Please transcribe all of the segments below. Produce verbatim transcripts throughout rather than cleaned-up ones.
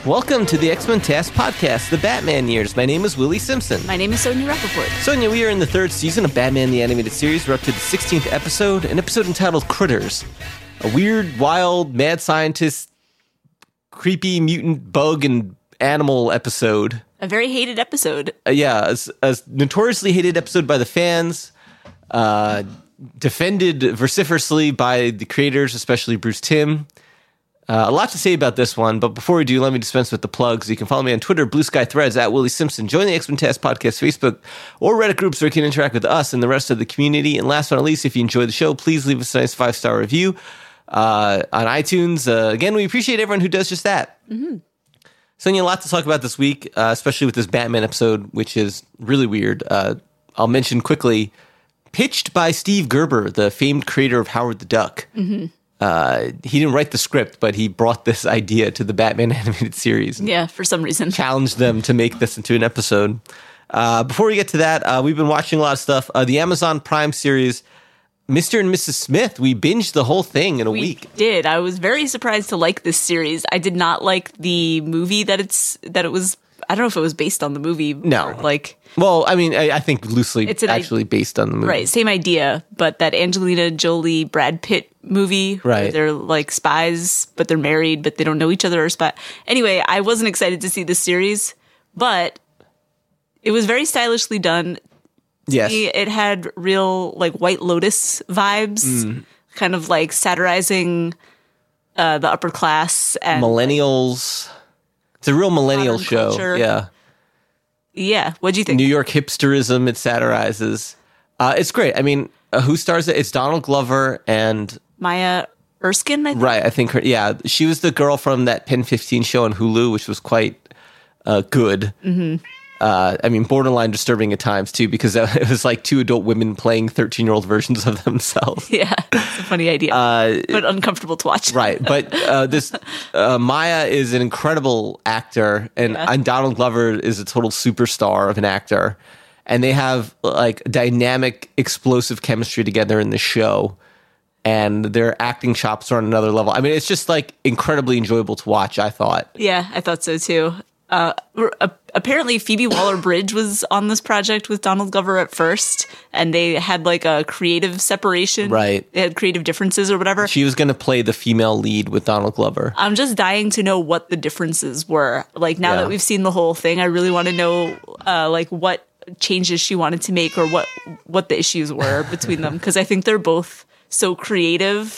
Welcome to the X-Men Task Podcast, the Batman years. My name is Willie Simpson. My name is Sonia Rappaport. Sonia, we are in the third season of Batman the Animated Series. We're up to the sixteenth episode, an episode entitled Critters. A weird, wild, mad scientist, creepy mutant bug and animal episode. A very hated episode. Uh, yeah, a, a notoriously hated episode by the fans, uh, defended vociferously by the creators, especially Bruce Timm. Uh, a lot to say about this one, but before we do, let me dispense with the plugs. You can follow me on Twitter, Blue Sky Threads, at Willie Simpson. Join the X-Men Task Podcast Facebook or Reddit groups where you can interact with us and the rest of the community. And last but not least, if you enjoy the show, please leave us a nice five-star review uh, on iTunes. Uh, again, we appreciate everyone who does just that. Mm-hmm. Sonia, a lot to talk about this week, uh, especially with this Batman episode, which is really weird. Uh, I'll mention quickly, pitched by Steve Gerber, the famed creator of Howard the Duck. Mm-hmm. Uh, he didn't write the script, but he brought this idea to the Batman animated series. Yeah, for some reason. Challenged them to make this into an episode. Uh, before we get to that, uh, we've been watching a lot of stuff. Uh, the Amazon Prime series, Mister and Missus Smith, we binged the whole thing in a we week. did. I was very surprised to like this series. I did not like the movie that it's that it was. I don't know if it was based on the movie. No. Or like, well, I mean, I, I think loosely it's an actually I- based on the movie. Right, same idea, but that Angelina Jolie, Brad Pitt movie. Right. Where they're like spies, but they're married, but they don't know each other or spy. Anyway, I wasn't excited to see this series, but it was very stylishly done. Yes. It had real like White Lotus vibes, mm. kind of like satirizing uh, the upper class and millennials. Like, it's a real millennial show. Culture. Yeah. Yeah. What'd you think? New York hipsterism it satirizes. Uh, it's great. I mean, uh, who stars it? It's Donald Glover and Maya Erskine, I think. Right. I think her. Yeah. She was the girl from that Pen fifteen show on Hulu, which was quite uh, good. Mm-hmm. Uh, I mean, borderline disturbing at times, too, because it was like two adult women playing thirteen-year-old versions of themselves. Yeah, it's a funny idea, uh, but uncomfortable to watch. Right, but uh, this uh, Maya is an incredible actor, and, yeah. and Donald Glover is a total superstar of an actor, and they have like dynamic, explosive chemistry together in the show, and their acting chops are on another level. I mean, it's just like incredibly enjoyable to watch, I thought. Yeah, I thought so, too. Uh, apparently Phoebe Waller-Bridge was on this project with Donald Glover at first, and they had like a creative separation. Right. They had creative differences or whatever. She was going to play the female lead with Donald Glover. I'm just dying to know what the differences were. Like, now yeah. that we've seen the whole thing, I really want to know, uh, like, what changes she wanted to make or what, what the issues were between them. Because I think they're both so creative.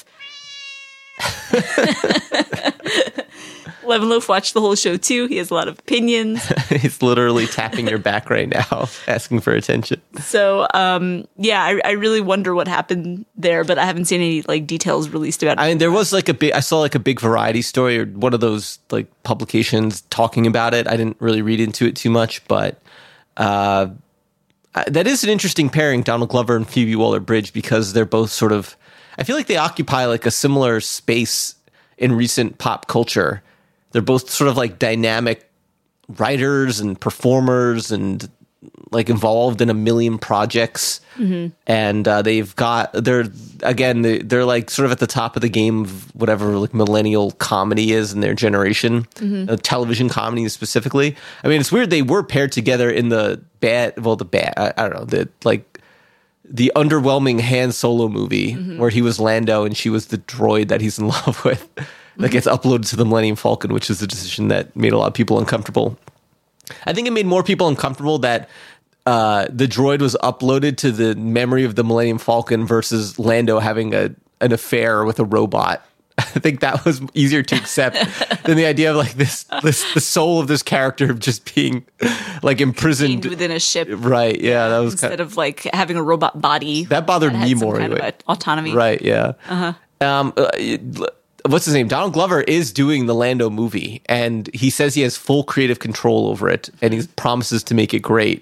Lemonloaf watched the whole show too. He has a lot of opinions. He's literally tapping your back right now, asking for attention. So, um, yeah, I, I really wonder what happened there, but I haven't seen any like details released about it. I mean, there was like a big, I saw like a big Variety story or one of those like publications talking about it. I didn't really read into it too much, but uh, that is an interesting pairing, Donald Glover and Phoebe Waller-Bridge, because they're both sort of, I feel like they occupy like a similar space in recent pop culture. They're both sort of like dynamic writers and performers and like involved in a million projects. Mm-hmm. And uh, they've got, they're, again, they, they're like sort of at the top of the game of whatever like millennial comedy is in their generation, mm-hmm. uh, television comedy specifically. I mean, it's weird. They were paired together in the bad, well, the bad, I, I don't know, the like the underwhelming Han Solo movie mm-hmm. where he was Lando and she was the droid that he's in love with. That gets uploaded to the Millennium Falcon, which is a decision that made a lot of people uncomfortable. I think it made more people uncomfortable that uh, the droid was uploaded to the memory of the Millennium Falcon versus Lando having a an affair with a robot. I think that was easier to accept than the idea of like this, this the soul of this character just being like imprisoned Contained within a ship. Right? Yeah, that was instead kind of, of like having a robot body. That bothered that me had some more kind anyway. of autonomy. Right? Yeah. Uh huh. Um. Uh, What's his name? Donald Glover is doing the Lando movie, and he says he has full creative control over it, and he promises to make it great.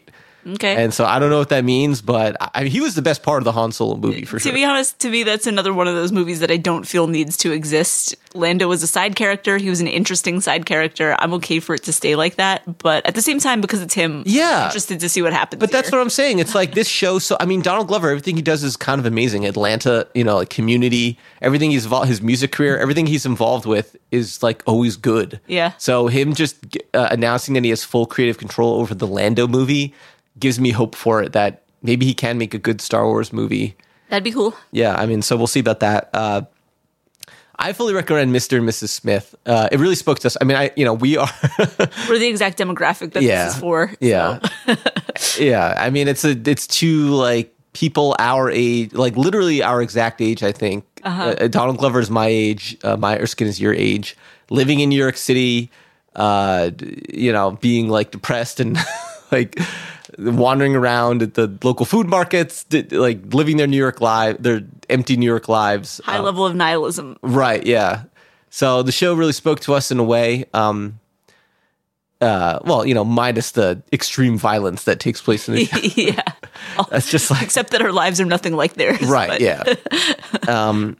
Okay. And so I don't know what that means, but I mean, he was the best part of the Han Solo movie for to sure. be honest, to me, that's another one of those movies that I don't feel needs to exist. Lando was a side character. He was an interesting side character. I'm okay for it to stay like that. But at the same time, because it's him, Yeah. I'm interested to see what happens. But that's here. what I'm saying. It's like this show. So I mean, Donald Glover, everything he does is kind of amazing. Atlanta, you know, like Community, everything he's involved, his music career, everything he's involved with is like always good. Yeah. So him just uh, announcing that he has full creative control over the Lando movie gives me hope for it that maybe he can make a good Star Wars movie. That'd be cool. Yeah, I mean, so we'll see about that. Uh, I fully recommend Mister and Missus Smith. Uh, it really spoke to us. I mean, I you know we are We're the exact demographic that yeah this is for. yeah yeah. I mean, it's a it's two like people our age, like literally our exact age. I think Uh-huh. uh, Donald Glover is my age. Uh, Maya Erskine is your age. Living in New York City, uh, you know, being like depressed and like wandering around at the local food markets, like living their New York life, their empty New York lives. High Um, level of nihilism. Right, yeah. So the show really spoke to us in a way. Um, uh, well, you know, minus the extreme violence that takes place in the show. Yeah. That's just like Except that our lives are nothing like theirs. right, but- yeah. Um,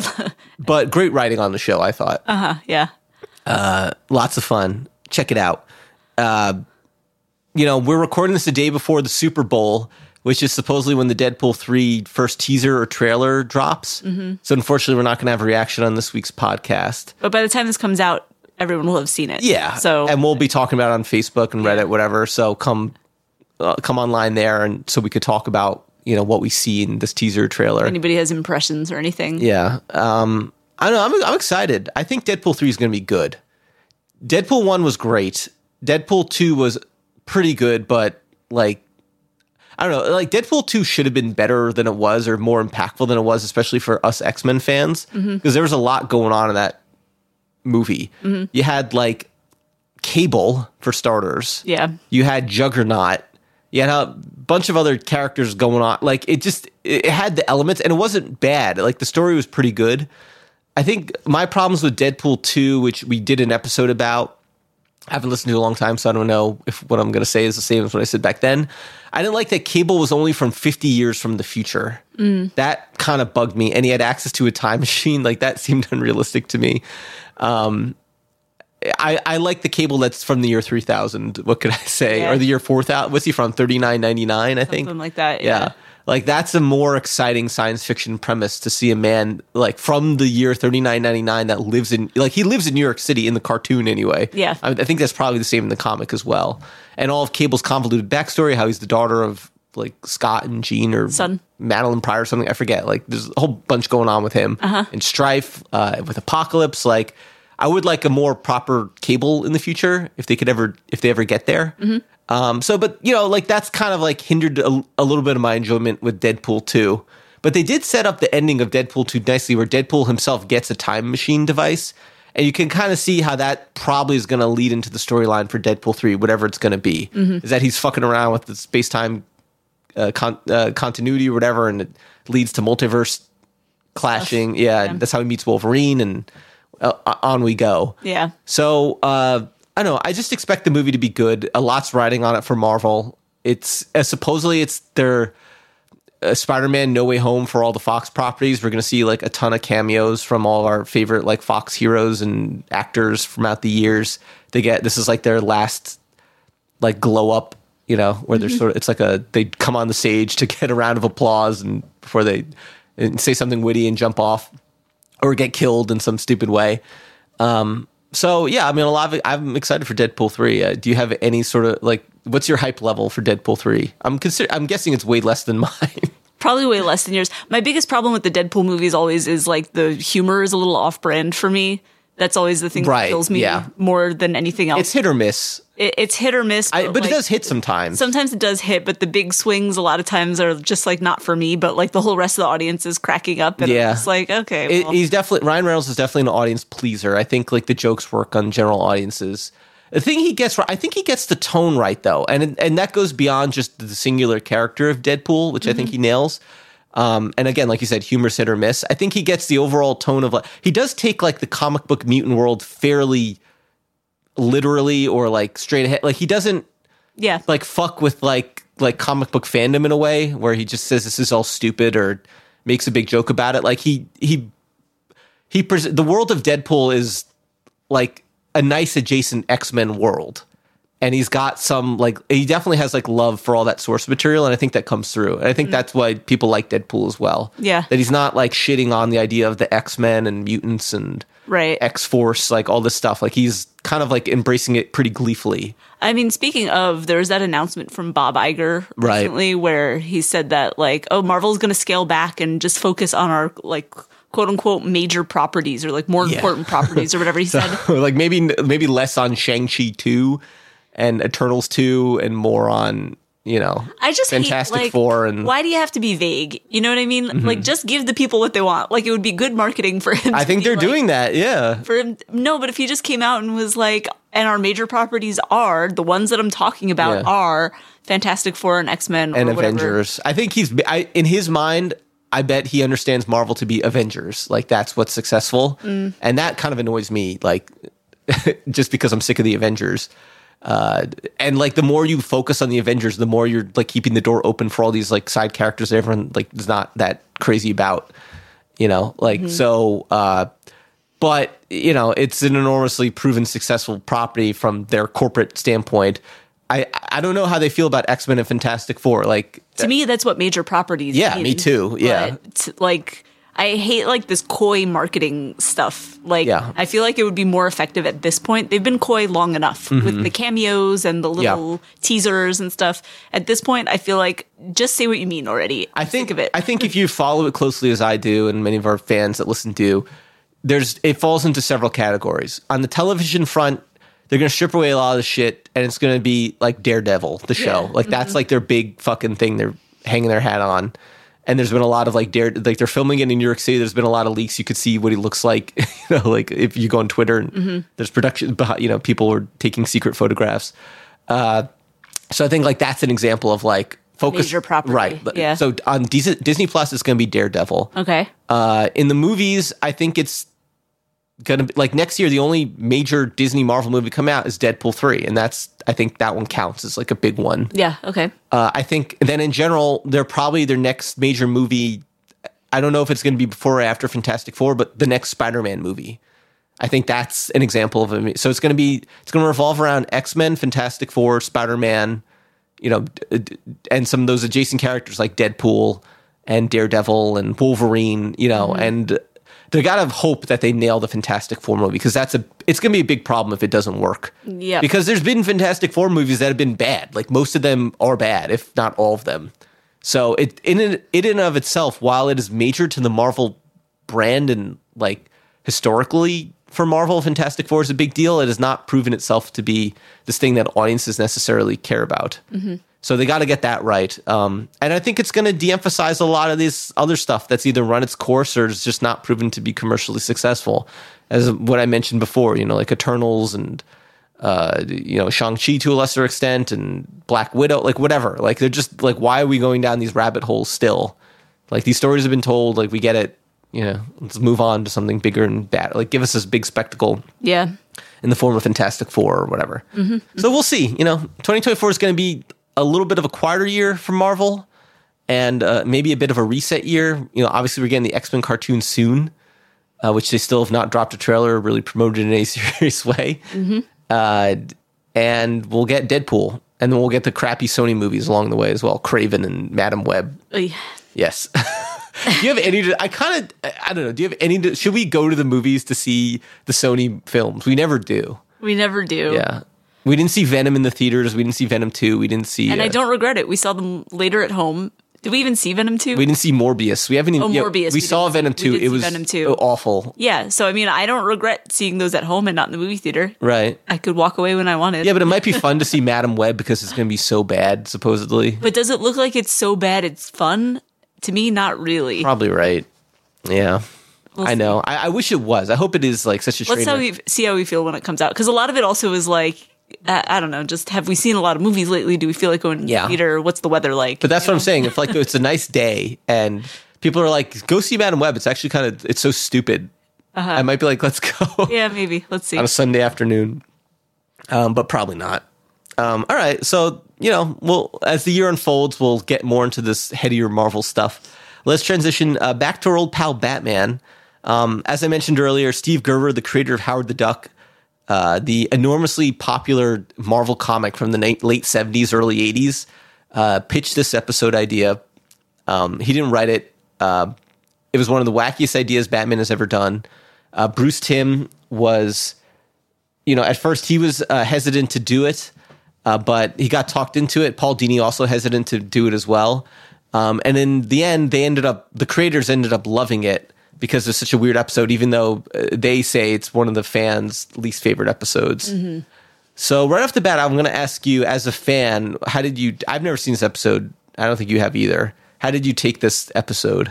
but great writing on the show, I thought. Uh-huh, yeah. Lots of fun. Check it out. Uh, you know, we're recording this the day before the Super Bowl, which is supposedly when the Deadpool three first teaser or trailer drops. Mm-hmm. So unfortunately, we're not going to have a reaction on this week's podcast. But by the time this comes out, everyone will have seen it. Yeah. So and we'll be talking about it on Facebook and Reddit, whatever. So come, uh, come online there, and so we could talk about you know what we see in this teaser trailer. anybody has impressions or anything. Yeah. Um, I don't know. I'm I'm excited. I think Deadpool three is going to be good. Deadpool one was great. Deadpool two was pretty good, but like I don't know, like Deadpool two should have been better than it was or more impactful than it was, especially for us X-Men fans, because mm-hmm. there was a lot going on in that movie. Mm-hmm. You had like Cable for starters. Yeah. You had Juggernaut. You had a bunch of other characters going on. Like it just it had the elements and it wasn't bad. Like the story was pretty good. I think my problems with Deadpool two, which we did an episode about, I haven't listened to in a long time, so I don't know if what I'm going to say is the same as what I said back then. I didn't like that Cable was only from fifty years from the future. Mm. That kind of bugged me. And he had access to a time machine. Like, that seemed unrealistic to me. Um, I, I like the Cable that's from the year three thousand. What could I say? Yeah. Or the year four thousand. What's he from? thirty-nine ninety-nine, I think. Something like that, yeah. yeah. Like, that's a more exciting science fiction premise to see a man, like, from the year thirty-nine ninety-nine that lives in, like, he lives in New York City in the cartoon anyway. Yeah. I, I think that's probably the same in the comic as well. And all of Cable's convoluted backstory, how he's the daughter of, like, Scott and Jean or Son. Madeline Pryor or something. I forget. Like, there's a whole bunch going on with him. Uh-huh. And Strife, uh, with Apocalypse. Like, I would like a more proper Cable in the future if they could ever, if they ever get there. Mm-hmm. Um, so, but, you know, like, that's kind of, like, hindered a, a little bit of my enjoyment with Deadpool two. But they did set up the ending of Deadpool two nicely, where Deadpool himself gets a time machine device. And you can kind of see how that probably is going to lead into the storyline for Deadpool three, whatever it's going to be. Mm-hmm. Is that he's fucking around with the space-time uh, con- uh, continuity or whatever, and it leads to multiverse clashing. Yeah, Yeah. that's how he meets Wolverine, and uh, on we go. Yeah. So, uh, I don't know. I just expect the movie to be good. A lot's riding on it for Marvel. It's uh, supposedly it's their uh, Spider-Man No Way Home for all the Fox properties. We're going to see like a ton of cameos from all of our favorite like Fox heroes and actors from out the years. They get this is like their last like glow up, you know, where they're sort of it's like a they come on the stage to get a round of applause and before they and say something witty and jump off or get killed in some stupid way. Um, So yeah, I mean, a lot of it, I'm excited for Deadpool three. Uh, do you have any sort of like, what's your hype level for Deadpool three? I'm consider- I'm guessing it's way less than mine. Probably way less than yours. My biggest problem with the Deadpool movies always is like the humor is a little off brand for me. That's always the thing Right, that kills me yeah. more than anything else. It's hit or miss, It, it's hit or miss, I, but like, it does hit sometimes. Sometimes it does hit, but the big swings a lot of times are just like not for me. But like the whole rest of the audience is cracking up, and Yeah. I'm just like, okay, It, well. he's definitely Ryan Reynolds is definitely an audience pleaser. I think like the jokes work on general audiences. The thing he gets right, I think he gets the tone right though, and and that goes beyond just the singular character of Deadpool, which mm-hmm. I think he nails. Um, and again, like you said, humor's hit or miss. I think he gets the overall tone of like he does take like the comic book mutant world fairly literally or like straight ahead. Like he doesn't yeah, like fuck with like like comic book fandom in a way, where he just says this is all stupid or makes a big joke about it. Like he he he pres- the world of Deadpool is like a nice adjacent X-Men world. And he's got some, like, he definitely has, like, love for all that source material, and I think that comes through. And I think mm. that's why people like Deadpool as well. Yeah. That he's not, like, shitting on the idea of the X-Men and mutants and right. X-Force, like, all this stuff. Like, he's kind of, like, embracing it pretty gleefully. I mean, speaking of, there was that announcement from Bob Iger recently right. where he said that, like, oh, Marvel's going to scale back and just focus on our, like, quote-unquote major properties or, like, more yeah. important properties or whatever he so, said. Like, maybe maybe less on Shang-Chi two and Eternals two and more on, you know, I just Fantastic hate, like, Four. And why do you have to be vague? You know what I mean? Mm-hmm. Like, just give the people what they want. Like, it would be good marketing for him. I think they're like, doing that, yeah. For him, no, but if he just came out and was like, and our major properties are, the ones that I'm talking about yeah. are Fantastic Four and X-Men or and whatever. Avengers. I think he's, I, in his mind, I bet he understands Marvel to be Avengers. Like, that's what's successful. Mm. And that kind of annoys me, like, just because I'm sick of the Avengers. Uh, and like the more you focus on the Avengers, the more you're like keeping the door open for all these like side characters that everyone like is not that crazy about, you know, like, mm-hmm. so, uh, but you know, it's an enormously proven successful property from their corporate standpoint. I, I don't know how they feel about X-Men and Fantastic Four. Like to me, that's what major properties Yeah, mean. me too. Yeah. But, like, I hate like this coy marketing stuff. Like, yeah. I feel like it would be more effective at this point. They've been coy long enough mm-hmm. with the cameos and the little yeah. teasers and stuff. At this point, I feel like just say what you mean already. I think, think of it. I think if you follow it closely as I do, and many of our fans that listen do, there's it falls into several categories. On the television front, they're going to strip away a lot of the shit, and it's going to be like Daredevil, the show. Yeah. Like that's mm-hmm. like their big fucking thing they're hanging their hat on. And there's been a lot of like dare, like they're filming it in New York City. There's been a lot of leaks. You could see what he looks like, you know, like if you go on Twitter and mm-hmm. there's production, you know, people are taking secret photographs. Uh, so I think like that's an example of like focus, major property. Right? Yeah. So on Disney, Disney Plus, it's going to be Daredevil. Okay. Uh, in the movies, I think it's going to be like next year. The only major Disney Marvel movie come out is Deadpool three, and that's I think that one counts as like a big one. Yeah. Okay. Uh, I think then in general, they're probably their next major movie. I don't know if it's going to be before or after Fantastic Four, but the next Spider-Man movie. I think that's an example of it. So it's going to be, it's going to revolve around X-Men, Fantastic Four, Spider-Man, you know, and some of those adjacent characters like Deadpool and Daredevil and Wolverine, you know, mm-hmm. and they gotta hope that they nail the Fantastic Four movie because that's a it's gonna be a big problem if it doesn't work. Yeah. Because there's been Fantastic Four movies that have been bad. Like most of them are bad, if not all of them. So it in it in and of itself, while it is major to the Marvel brand and like historically for Marvel, Fantastic Four is a big deal. It has not proven itself to be this thing that audiences necessarily care about. Mm-hmm. So they got to get that right. Um, and I think it's going to de-emphasize a lot of this other stuff that's either run its course or is just not proven to be commercially successful. As what I mentioned before, you know, like Eternals and, uh, you know, Shang-Chi to a lesser extent and Black Widow, like whatever. Like they're just like, why are we going down these rabbit holes still? Like these stories have been told, like we get it. You know, let's move on to something bigger and bad. Like give us this big spectacle. Yeah. In the form of Fantastic Four or whatever. Mm-hmm. So we'll see. You know, twenty twenty-four is going to be a little bit of a quieter year for Marvel and uh, maybe a bit of a reset year. You know, obviously we're getting the X-Men cartoon soon, uh, which they still have not dropped a trailer or really promoted in any serious way. Mm-hmm. Uh, and we'll get Deadpool, and then we'll get the crappy Sony movies along the way as well. Kraven and Madam Web. Oh, yeah. Yes. Do you have any, I kind of, I don't know, do you have any, should we go to the movies to see the Sony films? We never do. We never do. Yeah. We didn't see Venom in the theaters. We didn't see Venom two. We didn't see... And uh, I don't regret it. We saw them later at home. Did we even see Venom two? We didn't see Morbius. We haven't even... Oh, yeah, Morbius. We, we saw Venom two. It was Venom two. Awful. Yeah, so I mean, I don't regret seeing those at home and not in the movie theater. Right. I could walk away when I wanted. Yeah, but it might be fun to see Madam Web because it's going to be so bad, supposedly. But does it look like it's so bad it's fun? To me, not really. Probably right. Yeah. We'll I see. know. I, I wish it was. I hope it is like such a Let's how we, see how we feel when it comes out. Because a lot of it also is like... I don't know, just have we seen a lot of movies lately? Do we feel like going to yeah. the theater? What's the weather like? But that's you what know? I'm saying. If like it's a nice day and people are like, go see Madam Web. It's actually kind of, it's so stupid. Uh-huh. I might be like, let's go. Yeah, maybe. Let's see. On a Sunday afternoon. Um, but probably not. Um, all right. So you know, we'll as the year unfolds, we'll get more into this headier Marvel stuff. Let's transition uh, back to our old pal Batman. Um, as I mentioned earlier, Steve Gerber, the creator of Howard the Duck, uh, the enormously popular Marvel comic from the na- late seventies, early eighties, uh, pitched this episode idea. Um, he didn't write it. Uh, it was one of the wackiest ideas Batman has ever done. Uh, Bruce Timm was, you know, at first he was uh, hesitant to do it, uh, but he got talked into it. Paul Dini also hesitant to do it as well. Um, and in the end, they ended up, the creators ended up loving it because it's such a weird episode, even though uh, they say it's one of the fans' least favorite episodes. Mm-hmm. So right off the bat, I'm going to ask you as a fan, how did you, I've never seen this episode. I don't think you have either. How did you take this episode?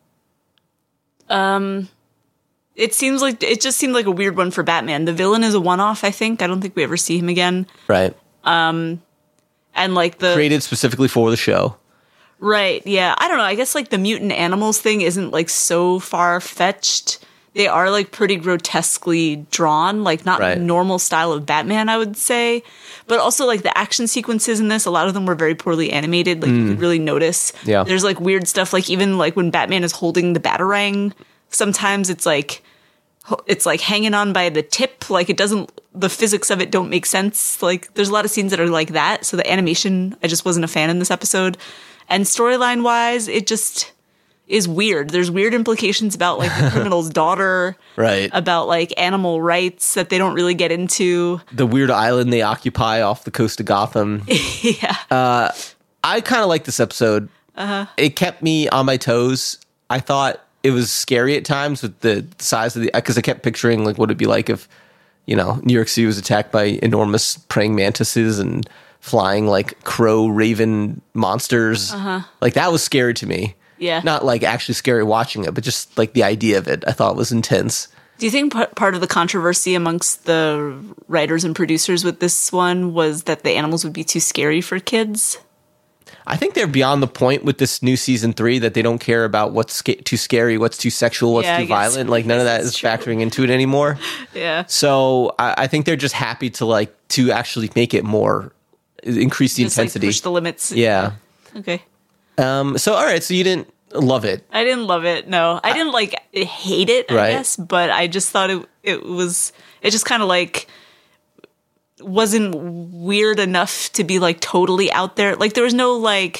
Um, it seems like, it just seemed like a weird one for Batman. The villain is a one-off, I think. I don't think we ever see him again. Right. Um, and like the... Created specifically for the show. Right, yeah. I don't know. I guess, like, the mutant animals thing isn't, like, so far-fetched. They are, like, pretty grotesquely drawn. Like, not right. normal style of Batman, I would say. But also, like, the action sequences in this, a lot of them were very poorly animated. Like, mm. you could really notice. Yeah. There's, like, weird stuff. Like, even, like, when Batman is holding the Batarang, sometimes it's, like... It's, like, hanging on by the tip. Like, it doesn't... The physics of it don't make sense. Like, there's a lot of scenes that are like that. So the animation, I just wasn't a fan in this episode. And storyline wise, it just is weird. There's weird implications about like the criminal's daughter, right? About like animal rights that they don't really get into. The weird island they occupy off the coast of Gotham. yeah. Uh, I kind of like this episode. Uh-huh. It kept me on my toes. I thought it was scary at times with the size of the, because I kept picturing like what it'd be like if, you know, New York City was attacked by enormous praying mantises and flying like crow raven monsters. Uh-huh. Like that was scary to me. Yeah. Not like actually scary watching it, but just like the idea of it I thought was intense. Do you think p- part of the controversy amongst the writers and producers with this one was that the animals would be too scary for kids? I think they're beyond the point with this new season three that they don't care about what's sca- too scary, what's too sexual, what's yeah, too violent. Like none of that is true. Factoring into it anymore. Yeah. So I, I think they're just happy to like to actually make it more, increase the just, intensity, like, push the limits. Yeah. Okay. Um. So all right. So you didn't love it. I didn't love it. No, I didn't like hate it. I right. guess, but I just thought it it was it just kind of like. wasn't weird enough to be like totally out there. Like there was no like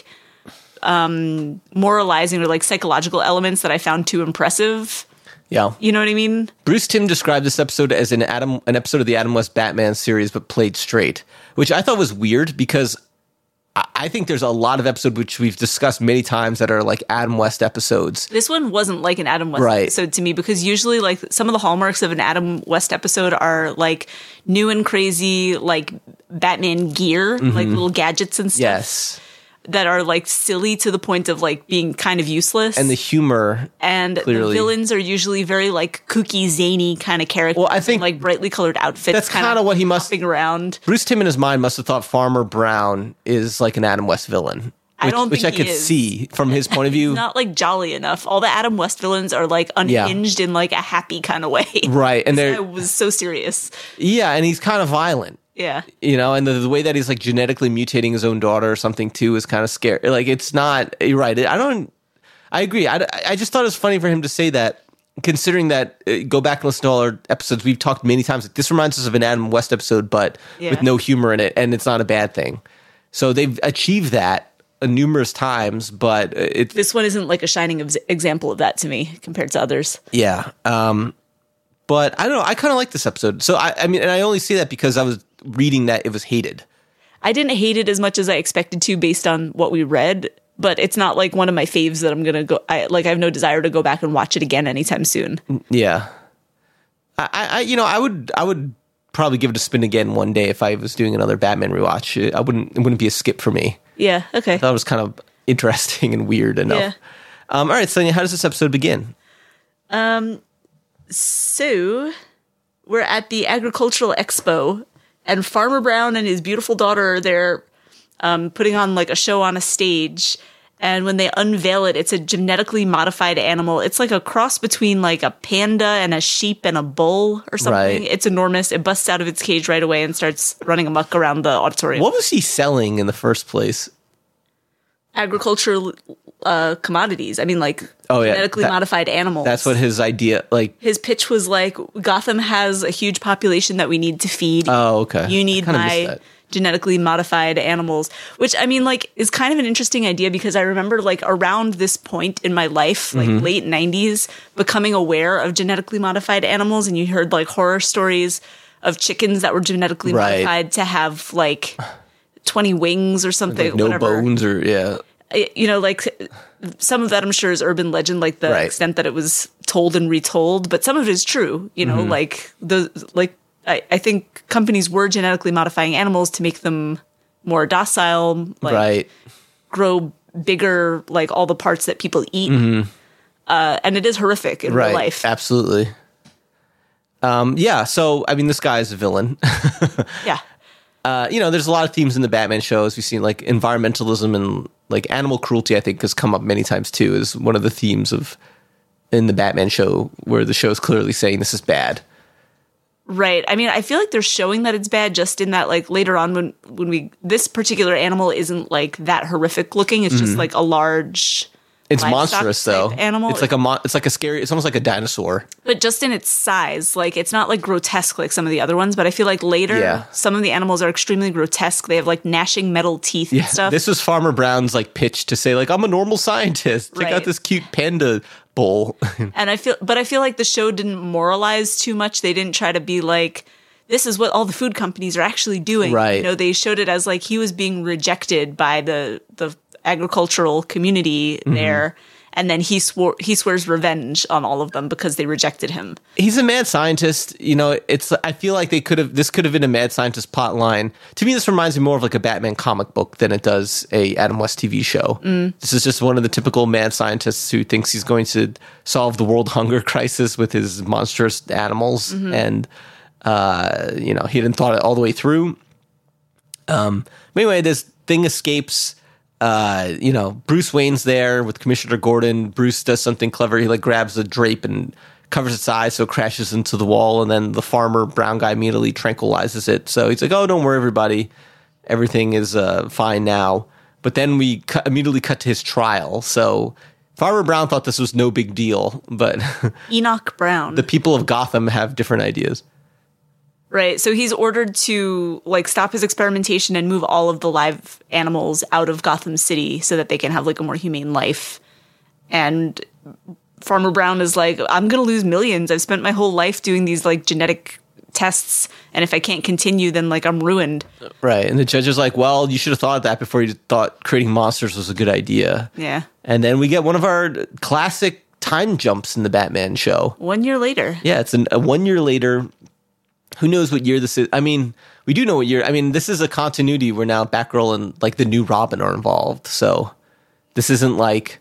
um moralizing or like psychological elements that I found too impressive. Yeah. You know what I mean? Bruce Timm described this episode as an Adam an episode of the Adam West Batman series but played straight, which I thought was weird because I think there's a lot of episodes which we've discussed many times that are like Adam West episodes. This one wasn't like an Adam West right. episode to me because usually like some of the hallmarks of an Adam West episode are like new and crazy like Batman gear, mm-hmm. like little gadgets and stuff. Yes. That are like silly to the point of like being kind of useless. And the humor. And clearly. The villains are usually very like kooky, zany kind of characters. Well, I think in, like brightly colored outfits. That's kind of what he must around. Bruce Timm in his mind must have thought Farmer Brown is like an Adam West villain. Which, I don't which think I could is. see from his point of view. He's not like jolly enough. All the Adam West villains are like unhinged yeah. in like a happy kind of way. Right. And they was so serious. Yeah, and he's kind of violent. Yeah. You know, and the, the way that he's like genetically mutating his own daughter or something too is kind of scary. Like it's not, you're right. I don't, I agree. I, I just thought it was funny for him to say that, considering that, uh, go back and listen to all our episodes. We've talked many times. Like, this reminds us of an Adam West episode, but yeah. with no humor in it. And it's not a bad thing. So they've achieved that uh, numerous times, but it, this one isn't like a shining ex- example of that to me compared to others. Yeah. Um, but I don't know. I kind of like this episode. So I, I mean, and I only say that because I was reading that it was hated. I didn't hate it as much as I expected to based on what we read, but it's not like one of my faves that I'm going to go, I like, I have no desire to go back and watch it again anytime soon. Yeah. I, I, you know, I would, I would probably give it a spin again one day if I was doing another Batman rewatch. I wouldn't, it wouldn't be a skip for me. Yeah. Okay. I thought it was kind of interesting and weird enough. Yeah. Um, all right, Sonia, how does this episode begin? Um, so we're at the Agricultural Expo, and Farmer Brown and his beautiful daughter are there, um, putting on like a show on a stage. And when they unveil it, it's a genetically modified animal. It's like a cross between like a panda and a sheep and a bull or something. Right. It's enormous. It busts out of its cage right away and starts running amok around the auditorium. What was he selling in the first place? Agricultural uh, commodities. I mean, like oh, yeah. genetically that, modified animals. That's what his idea, like... His pitch was like, Gotham has a huge population that we need to feed. Oh, okay. You need my... genetically modified animals, which I mean, like, is kind of an interesting idea because I remember, like, around this point in my life, like mm-hmm. late nineties, becoming aware of genetically modified animals, and you heard like horror stories of chickens that were genetically right. modified to have like twenty wings or something, like no whatever. bones or yeah, you know, like some of that I'm sure is urban legend, like the right. extent that it was told and retold, but some of it is true. You know, mm-hmm. like the like. I, I think companies were genetically modifying animals to make them more docile, like right. grow bigger, like all the parts that people eat. Mm-hmm. Uh, and it is horrific in right. real life. Absolutely. Um, yeah. So, I mean, this guy is a villain. yeah. Uh, you know, there's a lot of themes in the Batman shows. We've seen like environmentalism and like animal cruelty, I think, has come up many times too, is one of the themes of in the Batman show where the show is clearly saying this is bad. Right. I mean, I feel like they're showing that it's bad just in that, like, later on when, when we, this particular animal isn't, like, that horrific looking. It's mm-hmm. just, like, a large It's monstrous, though. Animal. It's like a, mon- it's like a scary, it's almost like a dinosaur. But just in its size. Like, it's not, like, grotesque like some of the other ones, but I feel like later, yeah. some of the animals are extremely grotesque. They have, like, gnashing metal teeth yeah. and stuff. This was Farmer Brown's, like, pitch to say, like, I'm a normal scientist. Check right. out this cute panda bull. and I feel, but I feel like the show didn't moralize too much. They didn't try to be like, this is what all the food companies are actually doing. Right. You know, they showed it as like he was being rejected by the the agricultural community mm-hmm. there, and then he swore he swears revenge on all of them because they rejected him. He's a mad scientist. You know, it's I feel like they could have this could have been a mad scientist plot line. To me, this reminds me more of like a Batman comic book than it does a Adam West T V show. Mm. This is just one of the typical mad scientists who thinks he's going to solve the world hunger crisis with his monstrous animals, mm-hmm. and uh, you know, he didn't thought it all the way through. Um, but anyway, this thing escapes. Uh, you know, Bruce Wayne's there with Commissioner Gordon. Bruce does something clever. He like grabs a drape and covers its eyes so it crashes into the wall. And then the farmer brown guy immediately tranquilizes it. So he's like, oh, don't worry, everybody. Everything is uh, fine now. But then we cut, immediately cut to his trial. So Farmer Brown thought this was no big deal. But Enoch Brown. The people of Gotham have different ideas. Right. So he's ordered to like stop his experimentation and move all of the live animals out of Gotham City so that they can have like a more humane life. And Farmer Brown is like, I'm going to lose millions. I've spent my whole life doing these like genetic tests. And if I can't continue, then like I'm ruined. Right. And the judge is like, well, you should have thought of that before you thought creating monsters was a good idea. Yeah. And then we get one of our classic time jumps in the Batman show. One year later. Yeah. It's an, a one year later. Who knows what year this is? I mean, we do know what year. I mean, this is a continuity where now Batgirl and like the new Robin are involved. So this isn't like.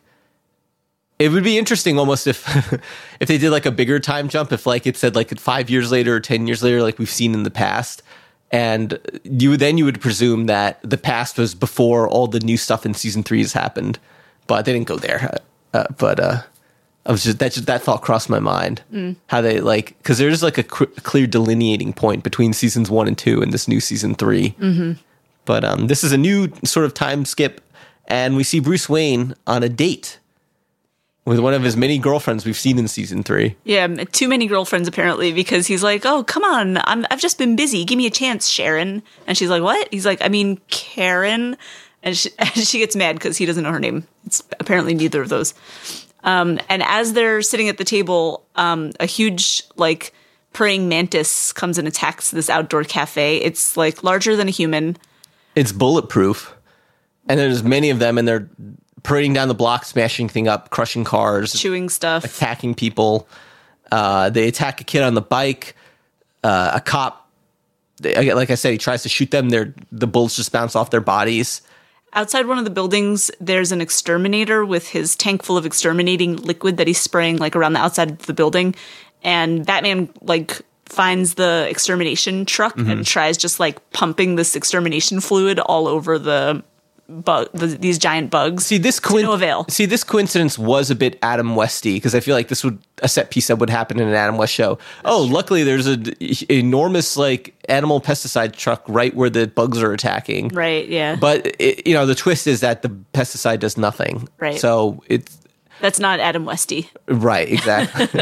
It would be interesting almost if if they did like a bigger time jump. If like it said like five years later or ten years later, like we've seen in the past, and you then you would presume that the past was before all the new stuff in season three has happened, but they didn't go there. Uh, but. uh I was just that just that thought crossed my mind. Mm. How they like because there's like a cr- clear delineating point between seasons one and two and this new season three. Mm-hmm. But um, this is a new sort of time skip, and we see Bruce Wayne on a date with one of his many girlfriends we've seen in season three. Yeah, too many girlfriends apparently because he's like, "Oh, come on, I'm I've just been busy. Give me a chance, Sharon." And she's like, "What?" He's like, "I mean, Karen," and she, and she gets mad because he doesn't know her name. It's apparently neither of those. Um, and as they're sitting at the table, um, a huge, like, praying mantis comes and attacks this outdoor cafe. It's, like, larger than a human. It's bulletproof. And there's many of them, and they're parading down the block, smashing things up, crushing cars. Chewing stuff. Attacking people. Uh, they attack a kid on the bike. Uh, a cop, they, like I said, he tries to shoot them. They're, the bullets just bounce off their bodies. Outside one of the buildings, there's an exterminator with his tank full of exterminating liquid that he's spraying like around the outside of the building. And Batman like finds the extermination truck mm-hmm. and tries just like pumping this extermination fluid all over the bug, the, these giant bugs. See this coin- to no avail. See this coincidence was a bit Adam Westy because I feel like this would a set piece that would happen in an Adam West show. That's oh, true. Luckily there's an enormous like animal pesticide truck right where the bugs are attacking. Right. Yeah. But it, you know the twist is that the pesticide does nothing. Right. So it's that's not Adam Westy. Right. Exactly.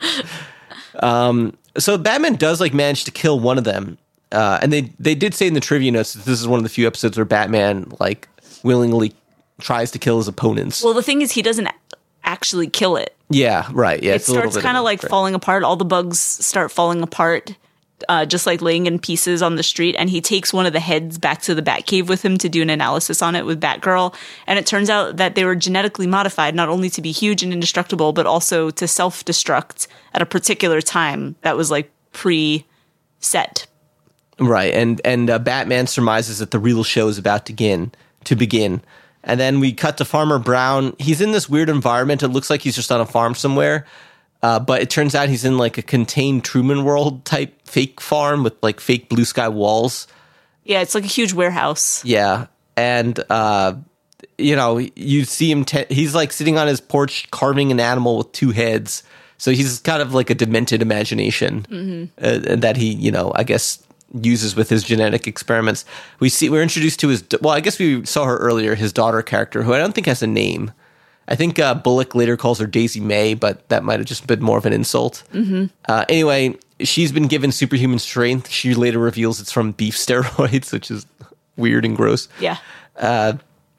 um. So Batman does like manage to kill one of them. Uh, and they, they did say in the trivia notes that this is one of the few episodes where Batman like willingly tries to kill his opponents. Well, the thing is, he doesn't actually kill it. Yeah, right. Yeah, it starts kind of like right. falling apart. All the bugs start falling apart, uh, just like laying in pieces on the street. And he takes one of the heads back to the Batcave with him to do an analysis on it with Batgirl. And it turns out that they were genetically modified not only to be huge and indestructible, but also to self-destruct at a particular time that was like pre-set. Right, and and uh, Batman surmises that the real show is about to begin. To begin, and then we cut to Farmer Brown. He's in this weird environment. It looks like he's just on a farm somewhere, uh, but it turns out he's in like a contained Truman World type fake farm with like fake blue sky walls. Yeah, it's like a huge warehouse. Yeah, and uh, you know you see him. Te- he's like sitting on his porch carving an animal with two heads. So he's kind of like a demented imagination mm-hmm. uh, that he, you know, I guess. uses with his genetic experiments. We see we're introduced to his well, I guess we saw her earlier, his daughter character, who I don't think has a name. I think uh, Bullock later calls her Daisy May, but that might have just been more of an insult. Mm-hmm. Uh, anyway, she's been given superhuman strength. She later reveals it's from beef steroids, which is weird and gross. Yeah. Uh,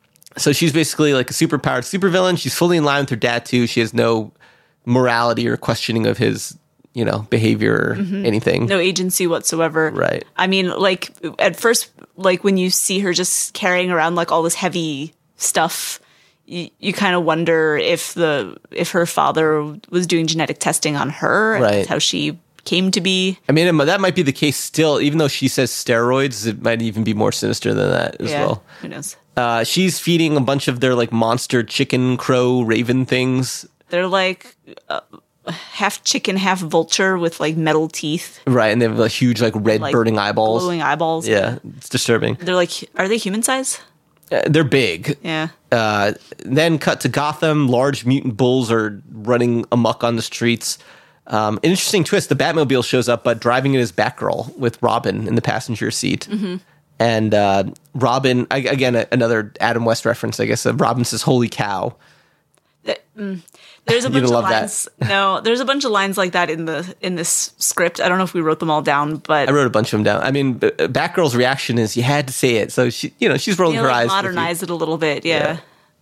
so she's basically like a superpowered supervillain. She's fully in line with her dad too. She has no morality or questioning of his you know, behavior or mm-hmm. anything. No agency whatsoever. Right. I mean, like, at first, like, when you see her just carrying around, like, all this heavy stuff, you, you kind of wonder if the if her father was doing genetic testing on her. And right. That's how she came to be. I mean, that might be the case still. Even though she says steroids, it might even be more sinister than that as yeah, well. Who knows? Uh, she's feeding a bunch of their, like, monster chicken, crow, raven things. They're, like... Uh, half chicken, half vulture with like metal teeth. Right, and they have like huge like red like, burning eyeballs. Glowing eyeballs. Yeah, it's disturbing. They're like, are they human size? Uh, they're big. Yeah. Uh, then cut to Gotham. Large mutant bulls are running amok on the streets. Um, an interesting twist, the Batmobile shows up, but driving it is Batgirl with Robin in the passenger seat. Mm-hmm. And uh, Robin, again, another Adam West reference, I guess. Uh, Robin says, "Holy cow." That, mm. There's a bunch of lines. That. No, there's a bunch of lines like that in the in this script. I don't know if we wrote them all down, but I wrote a bunch of them down. I mean, Batgirl's reaction is you had to say it, so she, you know, she's rolling you know, her like eyes. Modernize it a little bit, yeah.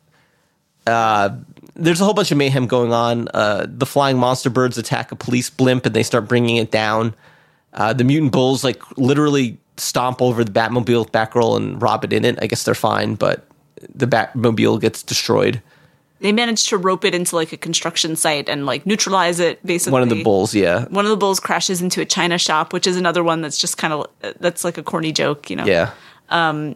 yeah. Uh, there's a whole bunch of mayhem going on. Uh, the flying monster birds attack a police blimp, and they start bringing it down. Uh, the mutant bulls like literally stomp over the Batmobile with Batgirl and Robin in it. I guess they're fine, but the Batmobile gets destroyed. They managed to rope it into like a construction site and like neutralize it basically. One of the bulls, yeah. One of the bulls crashes into a china shop, which is another one that's just kind of, that's like a corny joke, you know? Yeah. Um,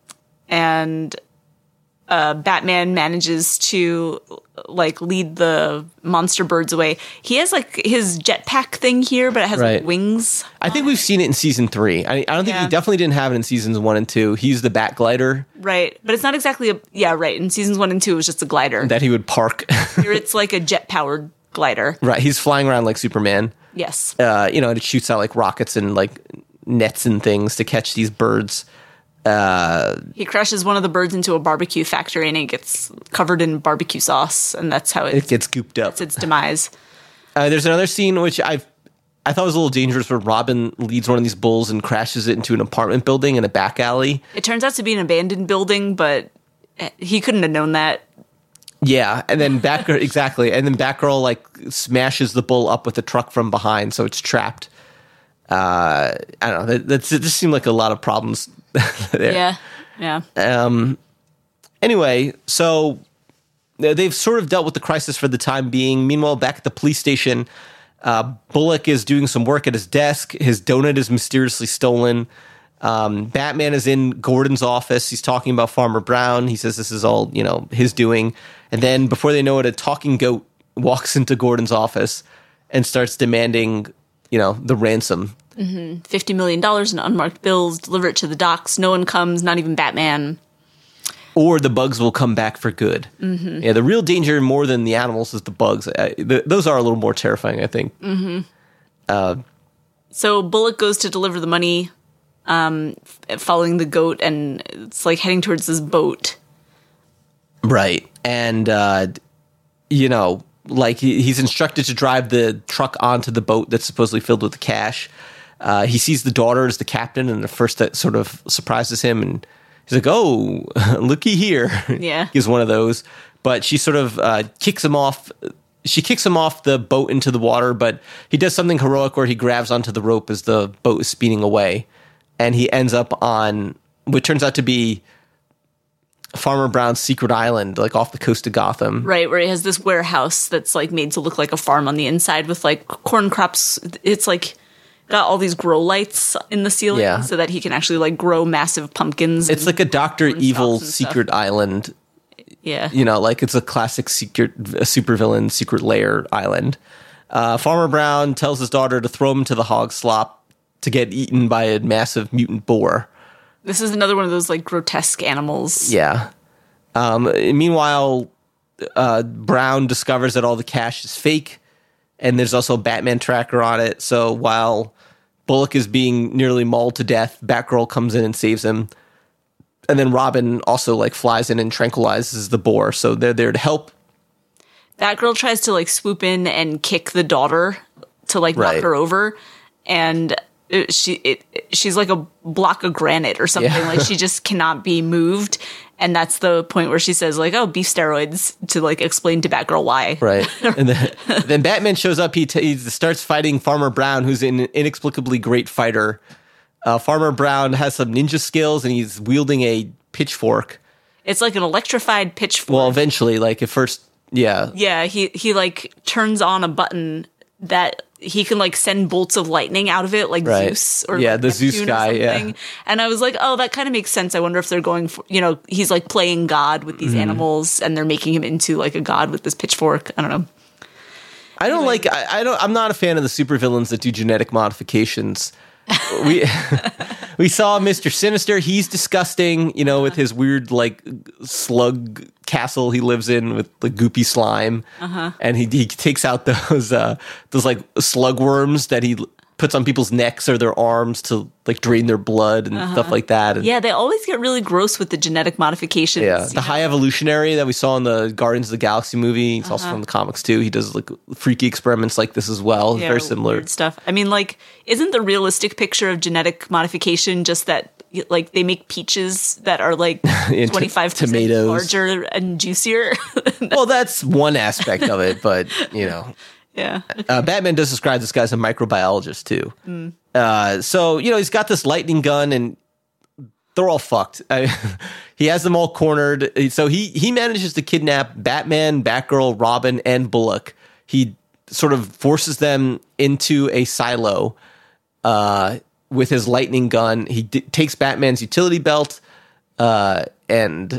and uh, Batman manages to like lead the monster birds away. He has like his jetpack thing here, but it has right. like wings. I think we've seen it in season three. I, I don't think yeah. he definitely didn't have it in seasons one and two. He's the Bat glider. Right. But it's not exactly a, yeah, right. In seasons one and two, it was just a glider. That he would park. Here it's like a jet powered glider. Right. He's flying around like Superman. Yes. Uh, you know, and it shoots out like rockets and like nets and things to catch these birds. Uh, he crashes one of the birds into a barbecue factory and it gets covered in barbecue sauce, and that's how it, it gets gooped up. That's its demise. Uh, there's another scene which I I thought was a little dangerous where Robin leads one of these bulls and crashes it into an apartment building in a back alley. It turns out to be an abandoned building, but he couldn't have known that. Yeah, and then Batgirl exactly, and then Batgirl like smashes the bull up with a truck from behind, so it's trapped. Uh, I don't know. That, that's it. Just seemed like a lot of problems there. Yeah, yeah. Um. Anyway, so they've sort of dealt with the crisis for the time being. Meanwhile, back at the police station, uh, Bullock is doing some work at his desk. His donut is mysteriously stolen. Um, Batman is in Gordon's office. He's talking about Farmer Brown. He says this is all, you know, his doing. And then before they know it, a talking goat walks into Gordon's office and starts demanding, you know, the ransom. Mm-hmm. fifty million dollars in unmarked bills, deliver it to the docks. No one comes, not even Batman. or the bugs will come back for good. Mm-hmm. Yeah, the real danger more than the animals is the bugs. I, the, those are a little more terrifying, I think. Mm-hmm. Uh, so Bullock goes to deliver the money, um, following the goat, and it's like heading towards this boat. Right. And, uh, you know, like he, he's instructed to drive the truck onto the boat that's supposedly filled with the cash. Uh, he sees the daughter as the captain, and the first that sort of surprises him, and he's like, "Oh, looky here!" Yeah, he's one of those. But she sort of uh, kicks him off. She kicks him off the boat into the water, but he does something heroic where he grabs onto the rope as the boat is speeding away, and he ends up on what turns out to be Farmer Brown's secret island, like off the coast of Gotham. Right, where he has this warehouse that's like made to look like a farm on the inside with like corn crops. It's like got all these grow lights in the ceiling, yeah, so that he can actually like grow massive pumpkins. It's like a Doctor Evil secret island. Yeah. You know, like it's a classic secret a supervillain secret lair island. Uh, Farmer Brown tells his daughter to throw him to the hog slop to get eaten by a massive mutant boar. This is another one of those like grotesque animals. Yeah. Um, meanwhile, uh, Brown discovers that all the cash is fake, and there's also a Batman tracker on it. So while Bullock is being nearly mauled to death, Batgirl comes in and saves him. And then Robin also like flies in and tranquilizes the boar. So they're there to help. Batgirl tries to like swoop in and kick the daughter to like knock right. her over, and it, she it, she's like a block of granite or something. Yeah. Like she just cannot be moved. And that's the point where she says, like, oh, beef steroids, to, like, explain to Batgirl why. Right. And then, then Batman shows up. He, t- he starts fighting Farmer Brown, who's an inexplicably great fighter. Uh, Farmer Brown has some ninja skills, and he's wielding a pitchfork. It's like an electrified pitchfork. Well, eventually, like, at first, yeah. Yeah, he, he like, turns on a button that he can like send bolts of lightning out of it, like right. Zeus or yeah, like the Neptune Zeus guy. Yeah, and I was like, oh, that kind of makes sense. I wonder if they're going for, you know, he's like playing God with these mm. animals, and they're making him into like a god with this pitchfork. I don't know. I don't anyway. like. I, I don't. I'm not a fan of the supervillains that do genetic modifications. we we saw Mister Sinister. He's disgusting, you know, with his weird like slug castle he lives in with the goopy slime, uh-huh. and he he takes out those uh, those like slug worms that he puts on people's necks or their arms to like drain their blood and uh-huh. stuff like that. And, yeah, they always get really gross with the genetic modifications. Yeah, the know? High Evolutionary that we saw in the Guardians of the Galaxy movie. It's uh-huh. also from the comics too. He does like freaky experiments like this as well. Yeah, very similar weird stuff. I mean, like, isn't the realistic picture of genetic modification just that like they make peaches that are like twenty-five percent tomatoes larger and juicier? Well, that's one aspect of it, but you know. Yeah. uh, Batman does describe this guy as a microbiologist too. Mm. Uh, so, you know, he's got this lightning gun and they're all fucked. I, he has them all cornered. So he, he manages to kidnap Batman, Batgirl, Robin, and Bullock. He sort of forces them into a silo uh, with his lightning gun. He d- takes Batman's utility belt uh, and...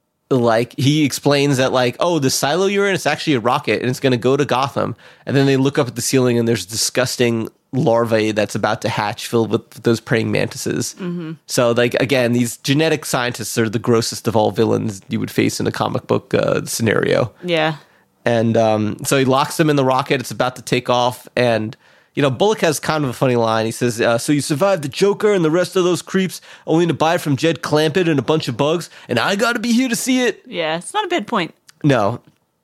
like he explains that like, oh, the silo you're in, it's actually a rocket and it's going to go to Gotham. And then they look up at the ceiling and there's disgusting larvae that's about to hatch filled with those praying mantises. Mm-hmm. So like, again, these genetic scientists are the grossest of all villains you would face in a comic book uh, scenario. Yeah. And um, so he locks them in the rocket. It's about to take off. And you know, Bullock has kind of a funny line. He says, uh, so you survived the Joker and the rest of those creeps only to buy it from Jed Clampett and a bunch of bugs, and I got to be here to see it. Yeah, it's not a bad point. No.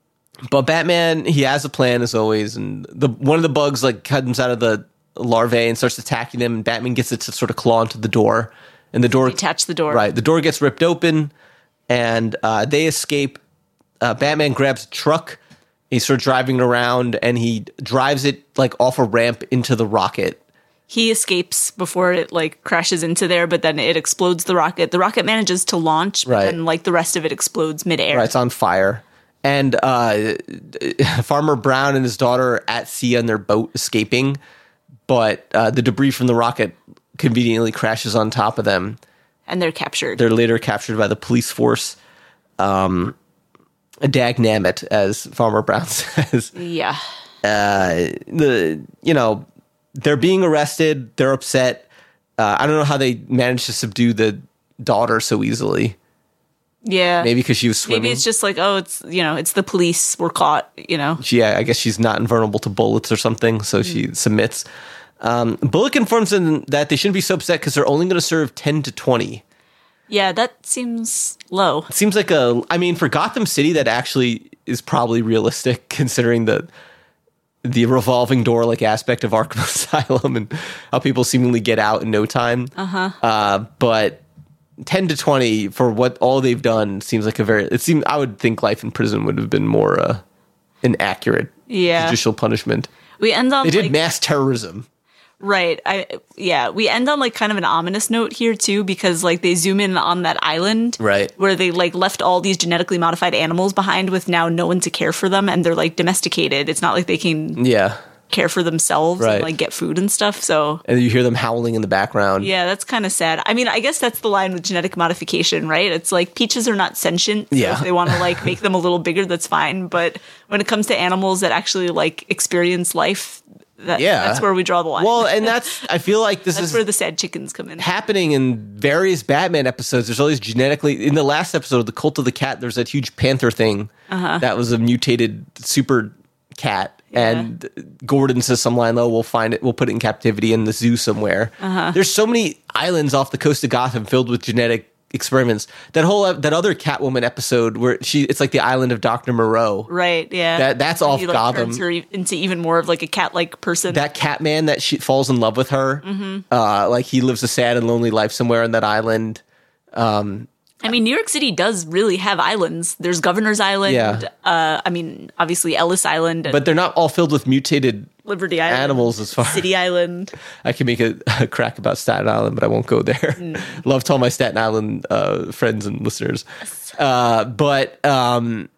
But Batman, he has a plan as always, and the one of the bugs like comes out of the larvae and starts attacking them, and Batman gets it to sort of claw into the door. And the door... Detach the door. Right. The door gets ripped open, and uh, they escape. Uh, Batman grabs a truck. He's sort of driving it around, and he drives it like off a ramp into the rocket. He escapes before it like crashes into there, but then it explodes the rocket. The rocket manages to launch, but right. then like the rest of it explodes midair. Right, it's on fire. And uh, Farmer Brown and his daughter are at sea on their boat escaping, but uh, the debris from the rocket conveniently crashes on top of them. And they're captured. They're later captured by the police force. Um... A dagnammit, as Farmer Brown says. Yeah. Uh, the you know they're being arrested. They're upset. Uh, I don't know how they managed to subdue the daughter so easily. Yeah. Maybe because she was swimming. Maybe it's just like, oh, it's, you know, it's the police. We're caught, you know. Yeah, I guess she's not invulnerable to bullets or something, so mm. she submits. Um, Bullock informs them that they shouldn't be so upset because they're only going to serve ten to twenty. Yeah, that seems low. It seems like a, I mean, for Gotham City, that actually is probably realistic considering the the revolving door like aspect of Arkham Asylum and how people seemingly get out in no time. Uh-huh. Uh, but ten to twenty for what all they've done seems like a very, it seems, I would think life in prison would have been more uh, an accurate yeah. judicial punishment. We end on They did like, mass terrorism. Right. I yeah, we end on like kind of an ominous note here too, because like they zoom in on that island, right, where they like left all these genetically modified animals behind with now no one to care for them, and they're like domesticated. It's not like they can yeah care for themselves right. and like get food and stuff. So and you hear them howling in the background. Yeah, that's kind of sad. I mean, I guess that's the line with genetic modification, right? It's like peaches are not sentient. So yeah, if they want to like make them a little bigger, that's fine. But when it comes to animals that actually like experience life. That, yeah, that's where we draw the line. Well, and that's, I feel like this that's is where the sad chickens come in. Happening in various Batman episodes. There's all these genetically, in the last episode of The Cult of the Cat, there's that huge panther thing uh-huh. that was a mutated super cat. Yeah. And Gordon says some line, oh, we'll find it, we'll put it in captivity in the zoo somewhere. Uh-huh. There's so many islands off the coast of Gotham filled with genetic experiments. That whole that other Catwoman episode where she it's like the island of Doctor Moreau. Right, yeah. That that's off he, like, Gotham. Turns her into even more of like a cat-like person. That Catman that she falls in love with her. Mm-hmm. Uh, like he lives a sad and lonely life somewhere on that island. Um, I mean, New York City does really have islands. There's Governor's Island. Yeah. Uh, I mean, obviously Ellis Island. But they're not all filled with mutated Liberty Island, animals as far. City Island. I can make a, a crack about Staten Island, but I won't go there. Mm. Love to all my Staten Island uh, friends and listeners. Uh, but um,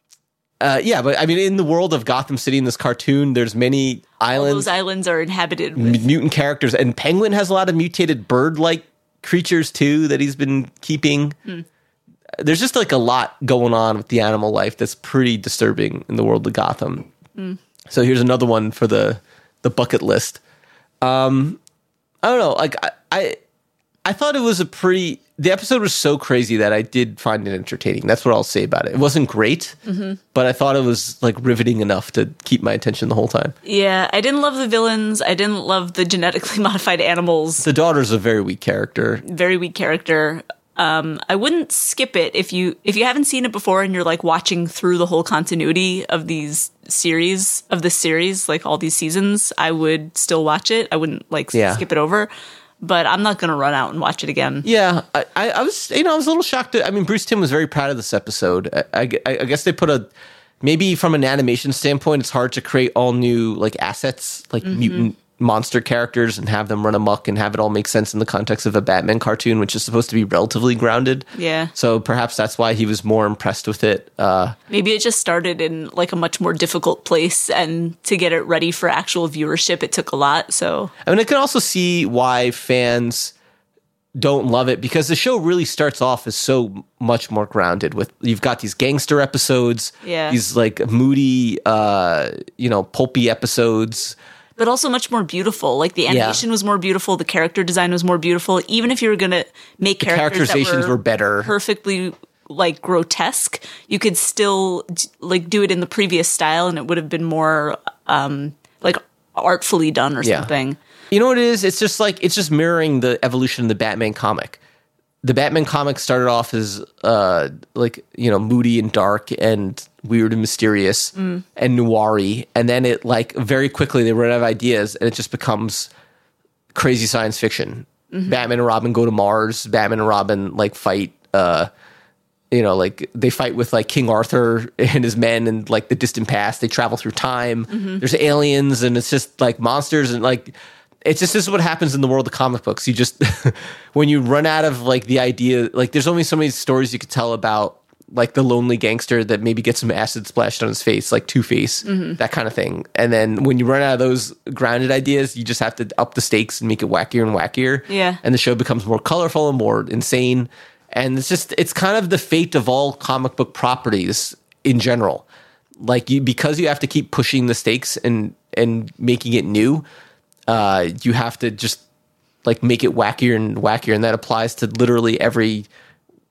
uh, yeah, but I mean, in the world of Gotham City in this cartoon, there's many islands. All those islands are inhabited with mutant characters, and Penguin has a lot of mutated bird-like creatures too that he's been keeping. Mm. There's just like a lot going on with the animal life that's pretty disturbing in the world of Gotham. Mm. So here's another one for the the bucket list. Um, I don't know. Like I, I, I thought it was a pretty. The episode was so crazy that I did find it entertaining. That's what I'll say about it. It wasn't great, mm-hmm. but I thought it was like riveting enough to keep my attention the whole time. Yeah, I didn't love the villains. I didn't love the genetically modified animals. The daughter's a very weak character. Very weak character. Um, I wouldn't skip it if you if you haven't seen it before and you're like watching through the whole continuity of these series of this series, like all these seasons. I would still watch it. I wouldn't like yeah. skip it over. But I'm not going to run out and watch it again. Yeah, I, I, I was, you know, I was a little shocked. To, I mean, Bruce Timm was very proud of this episode. I, I, I guess they put a, maybe from an animation standpoint, it's hard to create all new like assets, like mm-hmm. mutant monster characters and have them run amok and have it all make sense in the context of a Batman cartoon, which is supposed to be relatively grounded. Yeah. So perhaps that's why he was more impressed with it. Uh, Maybe it just started in like a much more difficult place, and to get it ready for actual viewership, it took a lot. So I mean, I can also see why fans don't love it, because the show really starts off as so much more grounded with, you've got these gangster episodes, yeah. these like moody, uh, you know, pulpy episodes, but also much more beautiful. Like the animation yeah. was more beautiful. The character design was more beautiful. Even if you were going to make the characters characterizations that were, were better, perfectly like grotesque, you could still like do it in the previous style, and it would have been more um, like artfully done or yeah. something. You know what it is? It's just like, it's just mirroring the evolution of the Batman comic. The Batman comic started off as uh, like, you know, moody and dark and weird and mysterious mm. and noir-y. And then it like very quickly they run out of ideas and it just becomes crazy science fiction. Mm-hmm. Batman and Robin go to Mars. Batman and Robin like fight, uh, you know, like they fight with like King Arthur and his men in like the distant past. They travel through time. Mm-hmm. There's aliens and it's just like monsters and like... It's just, this is what happens in the world of comic books. You just, when you run out of like the idea, like there's only so many stories you could tell about like the lonely gangster that maybe gets some acid splashed on his face, like Two-Face, mm-hmm. that kind of thing. And then when you run out of those grounded ideas, you just have to up the stakes and make it wackier and wackier. Yeah. And the show becomes more colorful and more insane. And it's just, it's kind of the fate of all comic book properties in general. Like you, because you have to keep pushing the stakes and, and making it new, Uh, you have to just like make it wackier and wackier, and that applies to literally every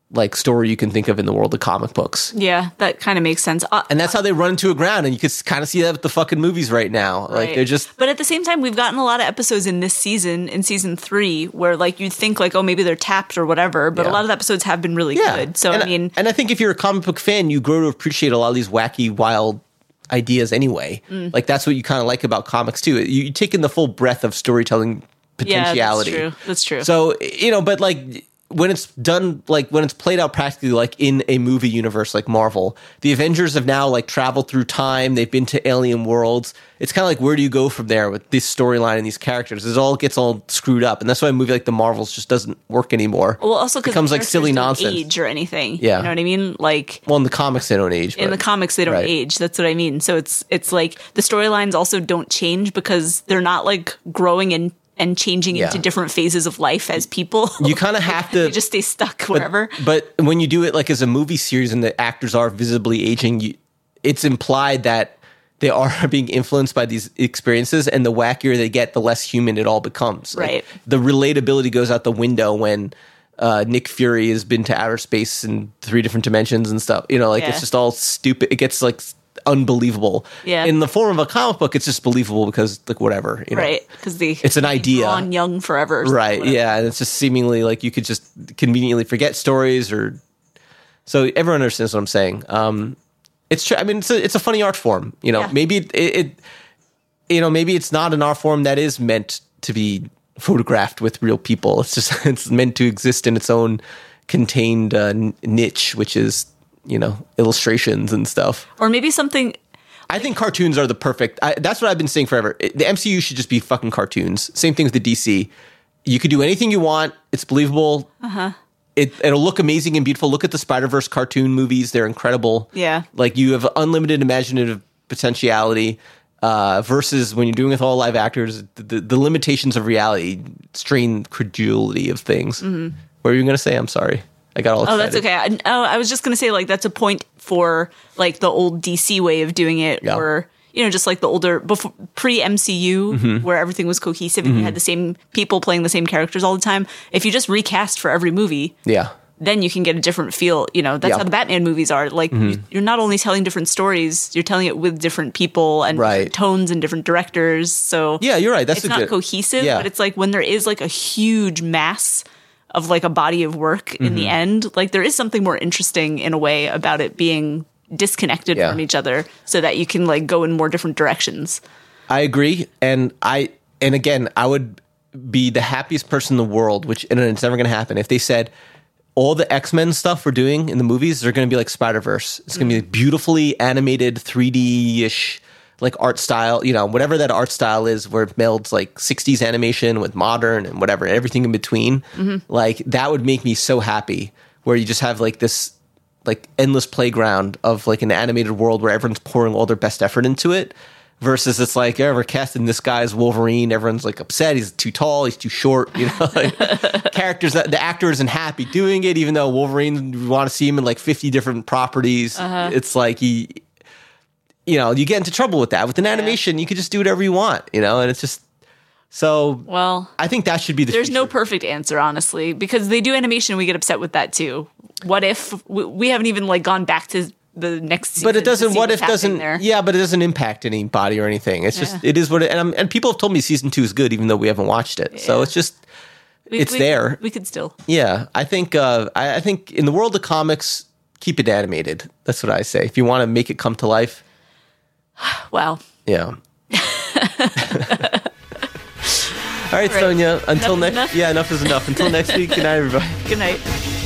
like story you can think of in the world of comic books. Yeah, that kind of makes sense. Uh, and that's how they run into a ground, and you can kind of see that with the fucking movies right now. Right. Like they're just. But at the same time, we've gotten a lot of episodes in this season, in season three, where like you'd think like, oh, maybe they're tapped or whatever. But yeah. a lot of the episodes have been really yeah. good. So and I mean, and I think if you're a comic book fan, you grow to appreciate a lot of these wacky, wild ideas anyway. Mm. Like that's what you kind of like about comics too. You, you take in the full breadth of storytelling potentiality. Yeah, that's true. That's true. So you know, but like. When it's done, like when it's played out practically, like in a movie universe like Marvel, the Avengers have now like traveled through time. They've been to alien worlds. It's kind of like, where do you go from there with this storyline and these characters? It all gets all screwed up, and that's why a movie like the Marvels just doesn't work anymore. Well, also because it becomes like silly nonsense, age or anything. Yeah, you know what I mean. Like, well, in the comics they don't age. In but, the comics they don't right. age. That's what I mean. So it's it's like the storylines also don't change because they're not like growing and. and changing yeah. into different phases of life as people. You kind of have to... They just stay stuck wherever. But, but when you do it like as a movie series and the actors are visibly aging, you, it's implied that they are being influenced by these experiences, and the wackier they get, the less human it all becomes. Right. Like, the relatability goes out the window when uh, Nick Fury has been to outer space in three different dimensions and stuff. You know, like yeah. it's just all stupid. It gets like... unbelievable. Yeah. In the form of a comic book, it's just believable because like whatever, you know? Right? Because the it's an idea on young forever, right? Yeah, and it's just seemingly like you could just conveniently forget stories, or so everyone understands what I'm saying. Um, it's true. I mean, it's a it's a funny art form. You know, yeah. maybe it, it, it, you know, maybe it's not an art form that is meant to be photographed with real people. It's just it's meant to exist in its own contained uh, niche, which is. You know, illustrations and stuff. Or maybe something... I think cartoons are the perfect... I, that's what I've been saying forever. It, the M C U should just be fucking cartoons. Same thing with the D C. You could do anything you want. It's believable. Uh-huh. It, it'll look amazing and beautiful. Look at the Spider-Verse cartoon movies. They're incredible. Yeah. Like, you have unlimited imaginative potentiality uh, versus when you're doing it with all live actors, the, the limitations of reality strain credulity of things. Mm-hmm. What were you going to say? I'm sorry. I got all excited. Oh, that's okay. I, oh, I was just going to say, like, that's a point for, like, the old D C way of doing it, yeah. or, you know, just like the older, before, pre-M C U, mm-hmm. where everything was cohesive and mm-hmm. you had the same people playing the same characters all the time. If you just recast for every movie, yeah, then you can get a different feel. You know, that's yeah. how the Batman movies are. Like, mm-hmm. you're not only telling different stories, you're telling it with different people and right. different tones and different directors. So, yeah, you're right. That's it's a not good, cohesive, yeah. but it's like when there is, like, a huge mass of like a body of work mm-hmm. in the end, like there is something more interesting in a way about it being disconnected yeah. from each other so that you can like go in more different directions. I agree. And I, and again, I would be the happiest person in the world, which, and it's never going to happen, if they said all the X-Men stuff we're doing in the movies are going to be like Spider-Verse. It's going to mm-hmm. be beautifully animated three D-ish like art style, you know, whatever that art style is, where it melds like sixties animation with modern and whatever, everything in between. Mm-hmm. Like that would make me so happy, where you just have like this like endless playground of like an animated world where everyone's pouring all their best effort into it, versus it's like, yeah, we're casting this guy as Wolverine. Everyone's like upset. He's too tall. He's too short. You know, like, characters that the actor isn't happy doing it, even though Wolverine, we want to see him in like fifty different properties. Uh-huh. It's like he, you know, you get into trouble with that. With an animation, yeah. you could just do whatever you want, you know, and it's just so. Well, I think that should be the. There's future. no perfect answer, honestly, because they do animation. We get upset with that too. What if we, we haven't even like gone back to the next season? But it doesn't. What if doesn't? There. Yeah, but it doesn't impact anybody or anything. It's yeah. just it is what it. And, I'm, and people have told me season two is good, even though we haven't watched it. Yeah. So it's just. We, it's we, there. We could still. Yeah, I think. Uh, I, I think in the world of comics, keep it animated. That's what I say. If you want to make it come to life. Wow. Yeah. All right, right, Sonia. Until next. Yeah, enough is enough. Until next week. Good night, everybody. Good night.